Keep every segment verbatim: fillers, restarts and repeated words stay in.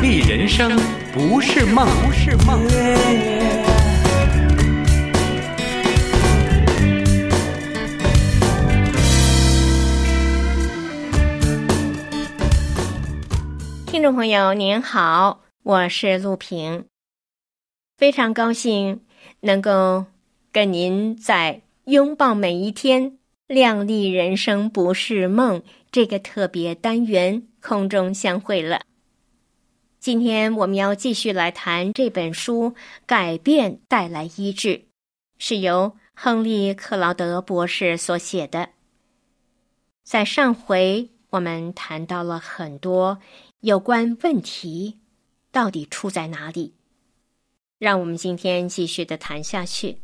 丽人生不是梦，不是梦。 听众朋友您好，我是陆平，非常高兴能够跟您在拥抱每一天，靓丽人生不是梦这个特别单元空中相会了。今天我们要继续来谈这本书《改变带来医治》，是由亨利·克劳德博士所写的。在上回我们谈到了很多有关问题到底出在哪里，让我们今天继续的谈下去。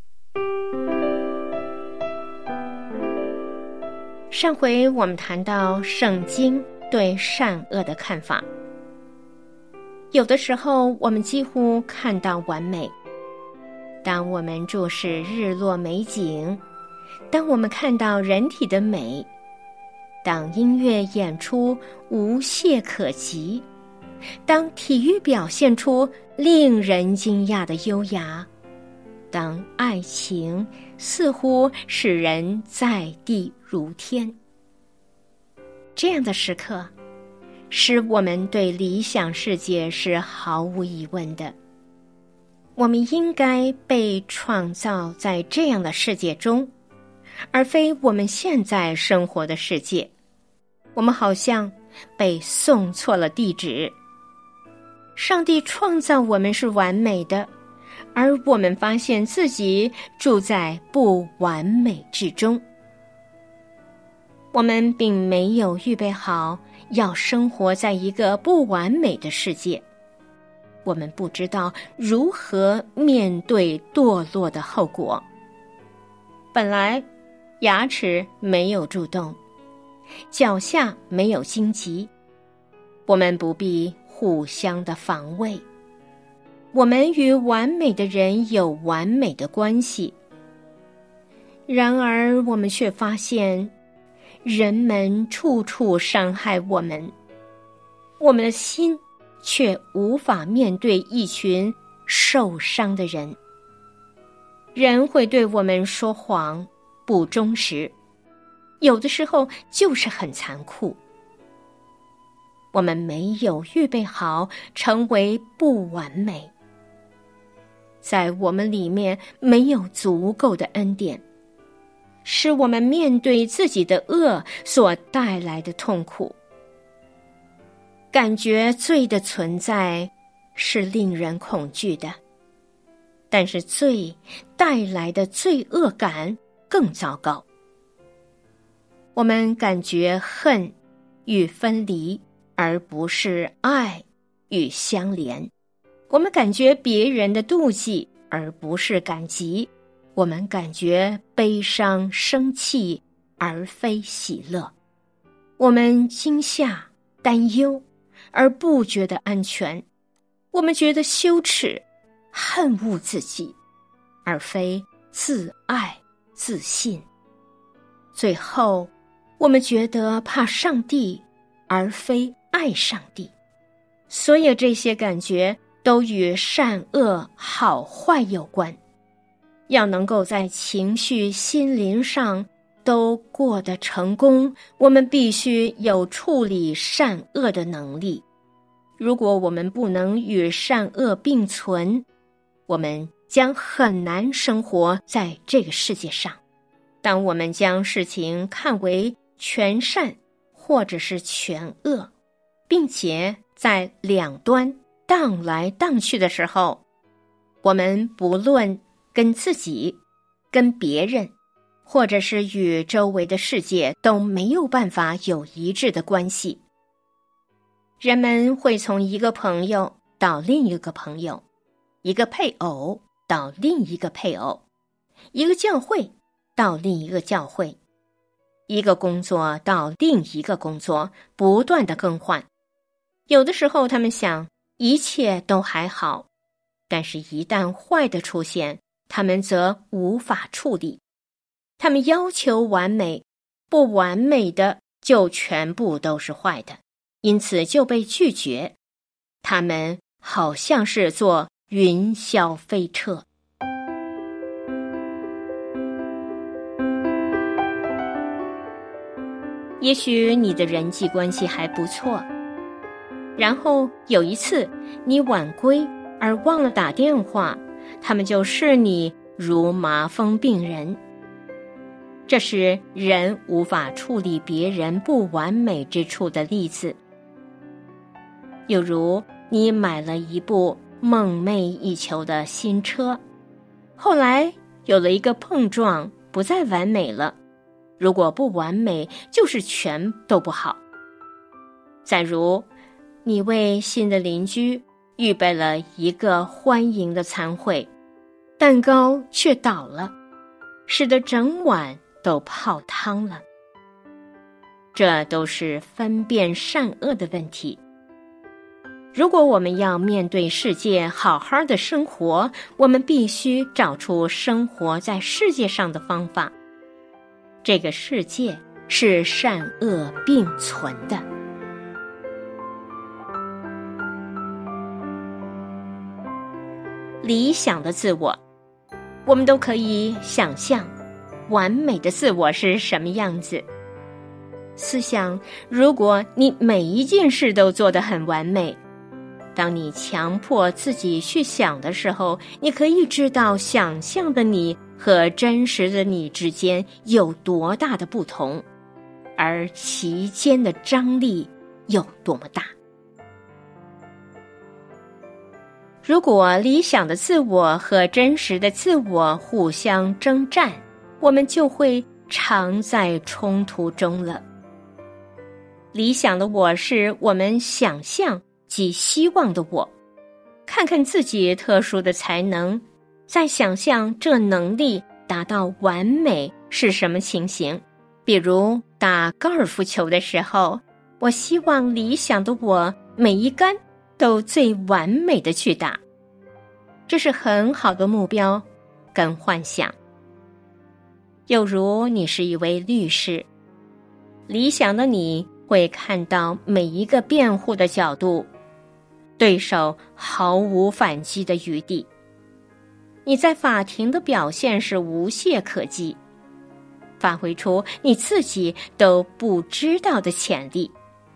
上回我们谈到圣经对善恶的看法，有的时候我们几乎看到完美，当我们注视日落美景，当我们看到人体的美，当音乐演出无懈可击，当体育表现出令人惊讶的优雅，当爱情似乎使人在地如天，这样的时刻使我们对理想世界是毫无疑问的。我们应该被创造在这样的世界中，而非我们现在生活的世界。我们好像被送错了地址。上帝创造我们是完美的，而我们发现自己住在不完美之中。我们并没有预备好要生活在一个不完美的世界，我们不知道如何面对堕落的后果。本来牙齿没有蛀洞，脚下没有荆棘，我们不必互相的防卫，我们与完美的人有完美的关系。然而我们却发现人们处处伤害我们，我们的心却无法面对一群受伤的人。人会对我们说谎，不忠实，有的时候就是很残酷。我们没有预备好成为不完美，在我们里面没有足够的恩典，使我们面对自己的恶所带来的痛苦。感觉罪的存在是令人恐惧的，但是罪带来的罪恶感更糟糕。我们感觉恨与分离，而不是爱与相连。我们感觉别人的妒忌，而不是感激。我们感觉悲伤生气，而非喜乐。我们惊吓担忧，而不觉得安全。我们觉得羞耻恨恶自己，而非自爱自信。最后我们觉得怕上帝，而非爱上帝。所有这些感觉都与善恶好坏有关。要能够在情绪心灵上都过得成功，我们必须有处理善恶的能力。如果我们不能与善恶并存，我们将很难生活在这个世界上。当我们将事情看为全善或者是全恶，并且在两端荡来荡去的时候，我们不论跟自己、跟别人，或者是与周围的世界都没有办法有一致的关系。人们会从一个朋友到另一个朋友，一个配偶到另一个配偶，一个教会到另一个教会，一个工作到另一个工作，不断的更换。有的时候他们想一切都还好，但是一旦坏的出现，他们则无法处理。他们要求完美，不完美的就全部都是坏的，因此就被拒绝。 它们好像是座云霄飞车。也许你的人际关系还不错，然后有一次你晚归而忘了打电话，他们就视你如麻风病人。这是人无法处理别人不完美之处的例子。又如你买了一部梦寐以求的新车，后来有了一个碰撞，不再完美了。如果不完美，就是全都不好。再如，你为新的邻居预备了一个欢迎的餐会，蛋糕却倒了，使得整碗都泡汤了。这都是分辨善恶的问题。如果我们要面对世界好好的生活，我们必须找出生活在世界上的方法。这个世界是善恶并存的。理想的自我，我们都可以想象完美的自我是什么样子。思想，如果你每一件事都做得很完美，当你强迫自己去想的时候，你可以知道想象的你和真实的你之间有多大的不同，而其间的张力有多么大。如果理想的自我和真实的自我互相征战，我们就会常在冲突中了。理想的我是我们想象及希望的我，看看自己特殊的才能，再想象这能力达到完美是什么情形。比如打高尔夫球的时候，我希望理想的我每一杆都最完美的去打，这是很好的目标跟幻想。又如你是一位律师，理想的你会看到每一个辩护的角度，对手毫无反击的余地，你在法庭的表现是无懈可击，发挥出你自己都不知道的潜力。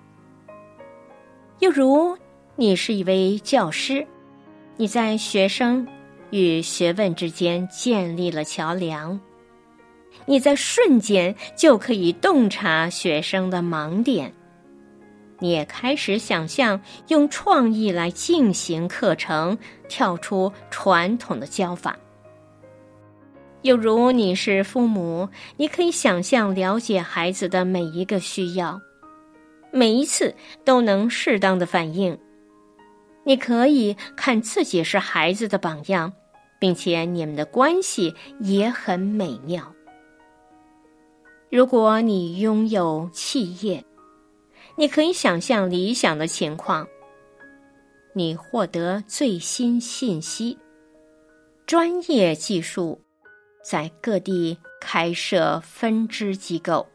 又如你是一位教师，你在学生与学问之间建立了桥梁，你在瞬间就可以洞察学生的盲点，你也开始想象用创意来进行课程，跳出传统的教法。又如你是父母，你可以想象了解孩子的每一个需要，每一次都能适当的反应。你可以看自己是孩子的榜样，并且你们的关系也很美妙。如果你拥有企业，你可以想象理想的情况，你获得最新信息，专业技术，在各地开设分支机构。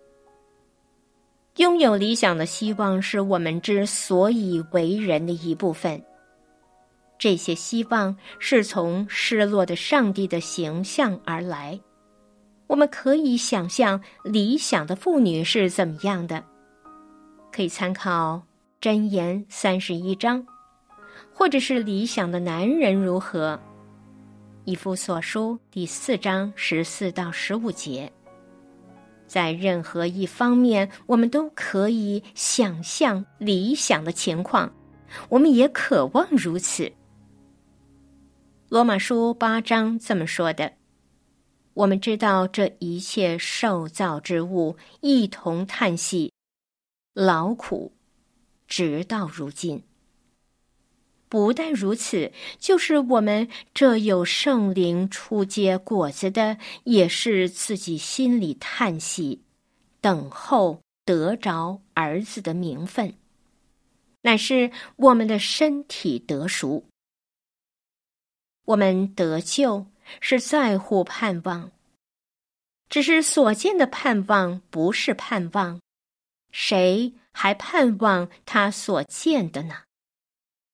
拥有理想的希望是我们之所以为人的一部分，这些希望是从失落的上帝的形象而来。我们可以想象理想的妇女是怎么样的，可以参考箴言三十一章，或者是理想的男人如何，以弗所书第四章十四到十五节。在任何一方面，我们都可以想象理想的情况，我们也渴望如此。罗马书八章这么说的：我们知道这一切受造之物一同叹息劳苦，直到如今。不但如此，就是我们这有圣灵初结果子的，也是自己心里叹息，等候得着儿子的名分，乃是我们的身体得赎。我们得救是在乎盼望，只是所见的盼望不是盼望，谁还盼望他所见的呢？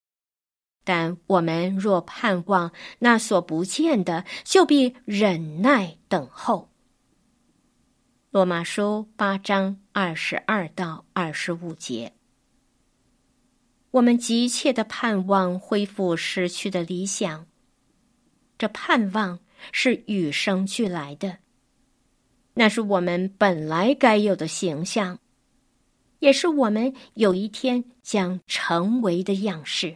但我们若盼望那所不见的，就必忍耐等候。罗马书八章二十二到二十五节。我们急切地盼望恢复失去的理想，这盼望是与生俱来的，那是我们本来该有的形象，也是我们有一天将成为的样式。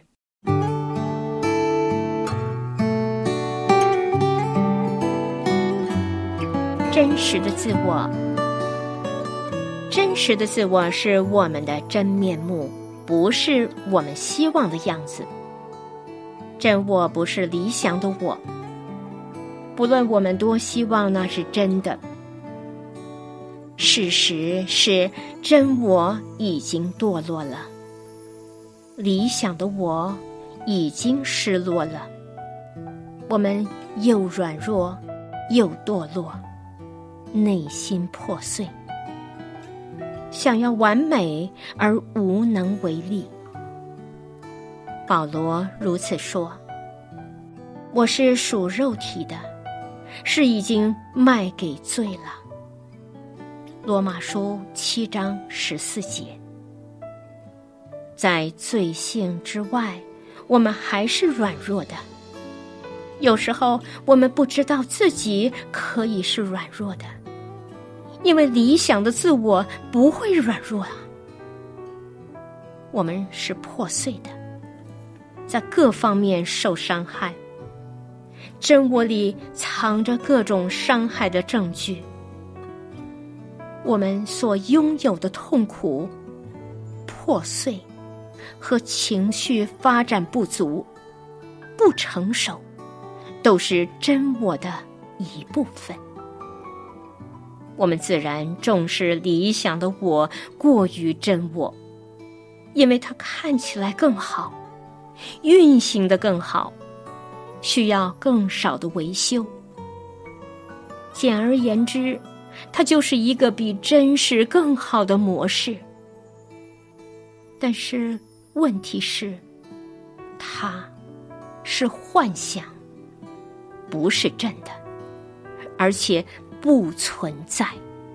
真实的自我，真实的自我是我们的真面目，不是我们希望的样子。真我不是理想的我，不论我们多希望那是真的。事实是，真我已经堕落了，理想的我已经失落了。我们又软弱又堕落，内心破碎，想要完美而无能为力。保罗如此说：我是属肉体的，是已经卖给罪了。罗马书七章十四节。在罪性之外，我们还是软弱的。有时候我们不知道自己可以是软弱的，因为理想的自我不会软弱啊。我们是破碎的，在各方面受伤害。真我里藏着各种伤害的证据。我们所拥有的痛苦、破碎和情绪发展不足、不成熟，都是真我的一部分。我们自然重视理想的我过于真我，因为它看起来更好，运行得更好，需要更少的维修。简而言之，它就是一个比真实更好的模式。但是问题是，它是幻想，不是真的，而且不存在。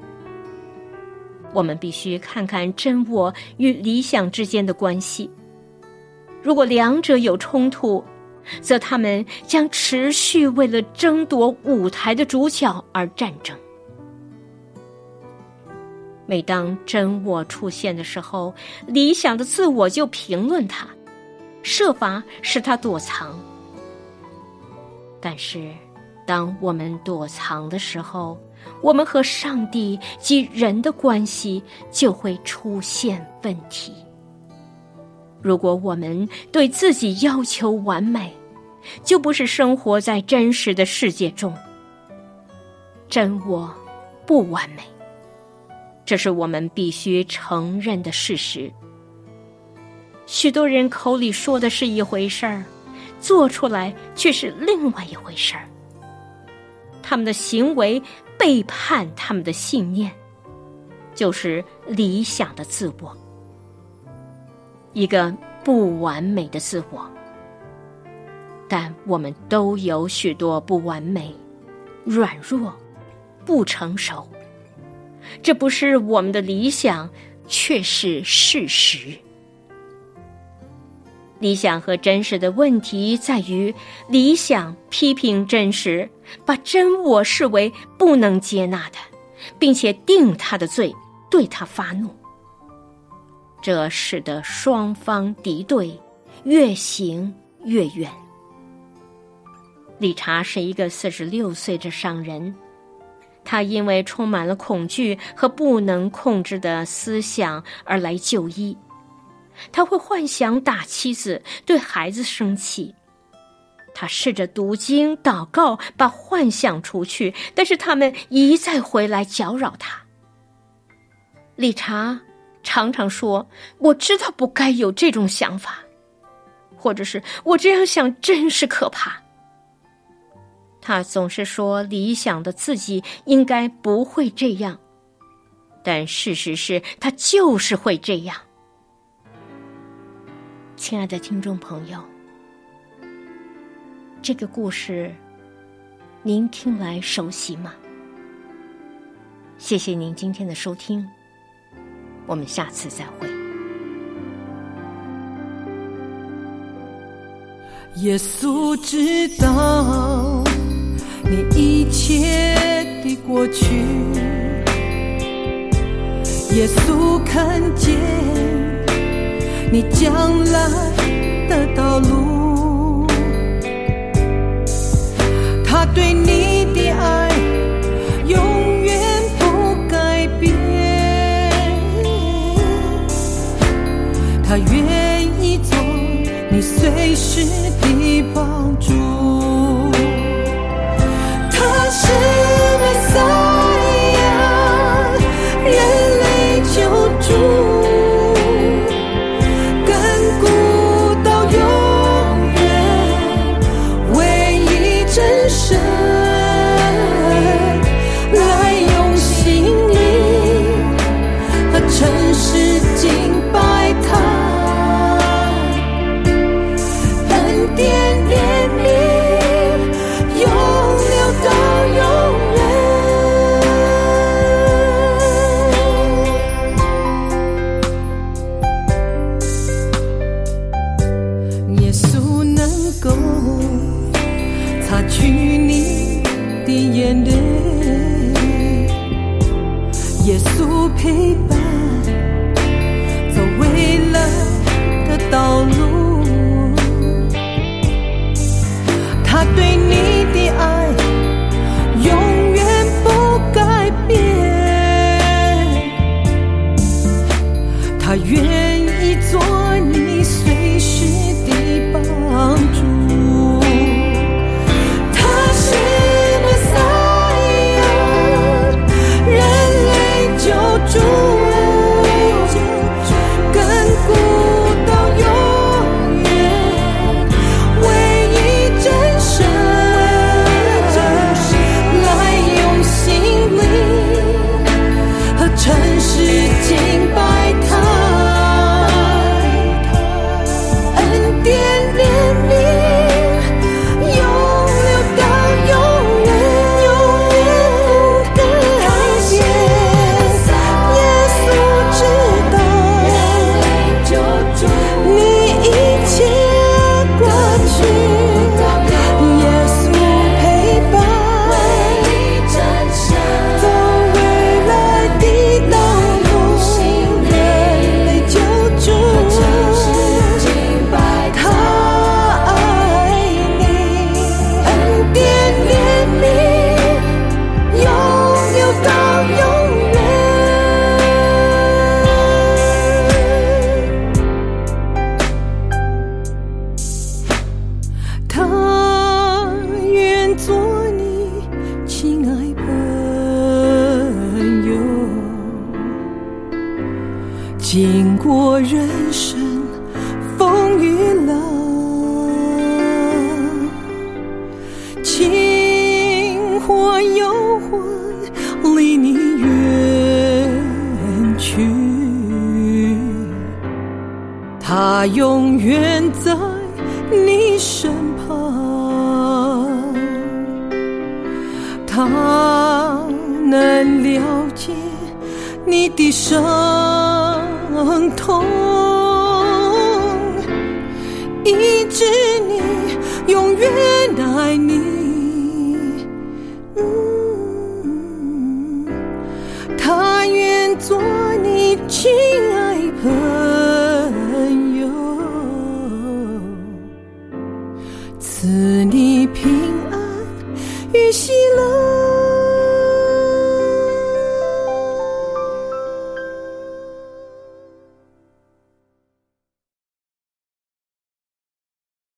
我们必须看看真我与理想之间的关系。如果两者有冲突，则他们将持续为了争夺舞台的主角而战争。每当真我出现的时候，理想的自我就评论它，设法使它躲藏。但是当我们躲藏的时候，我们和上帝及人的关系就会出现问题。如果我们对自己要求完美，就不是生活在真实的世界中。真我不完美，这是我们必须承认的事实。许多人口里说的是一回事儿，做出来却是另外一回事儿。他们的行为背叛他们的信念，就是理想的自我，一个不完美的自我。但我们都有许多不完美、软弱、不成熟，这不是我们的理想，却是事实。理想和真实的问题在于，理想批评真实，把真我视为不能接纳的，并且定他的罪，对他发怒。这使得双方敌对，越行越远。理查是一个四十六岁的商人，他因为充满了恐惧和不能控制的思想而来就医。他会幻想打妻子，对孩子生气。他试着读经祷告，把幻想除去，但是他们一再回来搅扰他。理查常常说，我知道不该有这种想法，或者是我这样想真是可怕。他总是说理想的自己应该不会这样，但事实是他就是会这样。亲爱的听众朋友， 这个故事您听来熟悉吗？谢谢您今天的收听，我们下次再会。 耶稣知道你一切的过去，耶稣看见你将来的道路，他对你的爱永远不改变，他愿意做你随时的帮助，他是弥赛亚，人类救主，亘古到永远，唯一真神，来用心灵和诚实敬拜他。擦去你的眼泪，耶稣陪伴走未来的道路，他对你的爱永远不改变，他愿意做你随时的帮助，经过人生风雨浪，情或忧患离你远去，他永远在你身旁，他能了解你的伤痛，医治你永远的